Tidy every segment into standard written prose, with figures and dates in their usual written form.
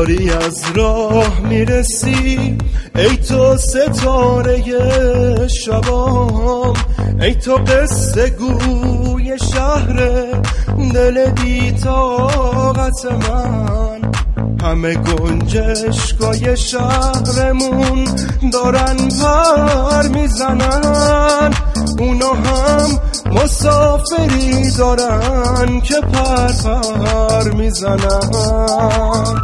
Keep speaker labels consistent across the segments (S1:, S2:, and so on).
S1: داری از راه میرسی، ای تو ستاره شبام، ای تو قصه گوی شهر دل بی طاقت من. همه گنجشگاه شهرمون دارن پر میزنن، اونا هم مسافری دارن که پر میزنن.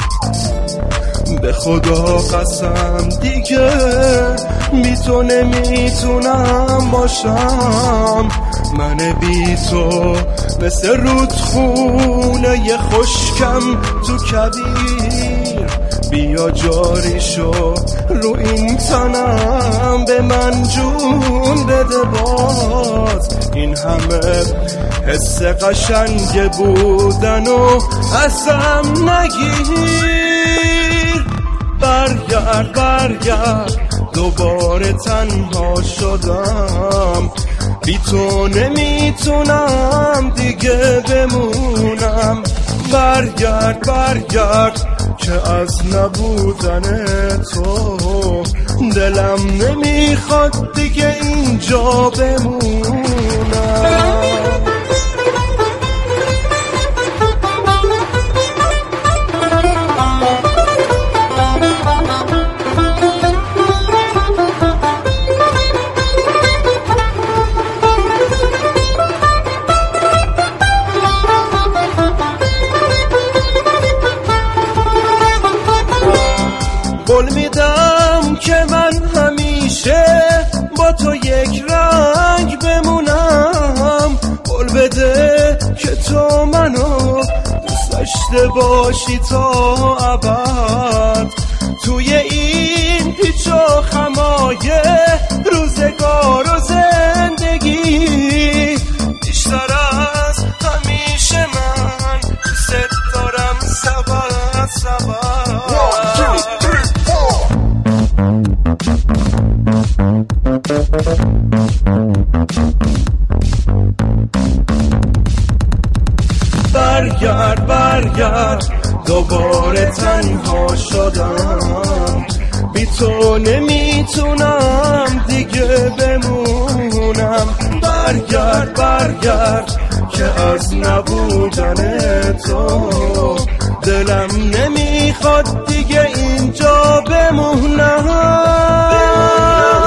S1: به خدا قسم دیگه بی تو نمیتونم باشم، من بی تو مثل رودخونه ی خشکم تو کویر. بیا جاری شو رو این تنم، به من جون بده باز. این همه حس قشنگ بودن و ازم نگیر. برگرد دوباره تنها شدم، بی تو نمیتونم دیگه بمونم. برگرد که از نبودن تو دلم نمیخواد دیگه اینجا بمونم. قول میدم که من همیشه با تو یک رنگ بمونم. قول بده که تو منو دوست داشته باشی تا ابد. توی این پیچ و خمای روزگار و زندگی، بیشتر از همیشه من دوست دارم. سبب برگرد دوباره تنها شدم، بی تو نمیتونم دیگه بمونم. برگرد که از نبودن تو دلم نمیخواد دیگه اینجا بمونم.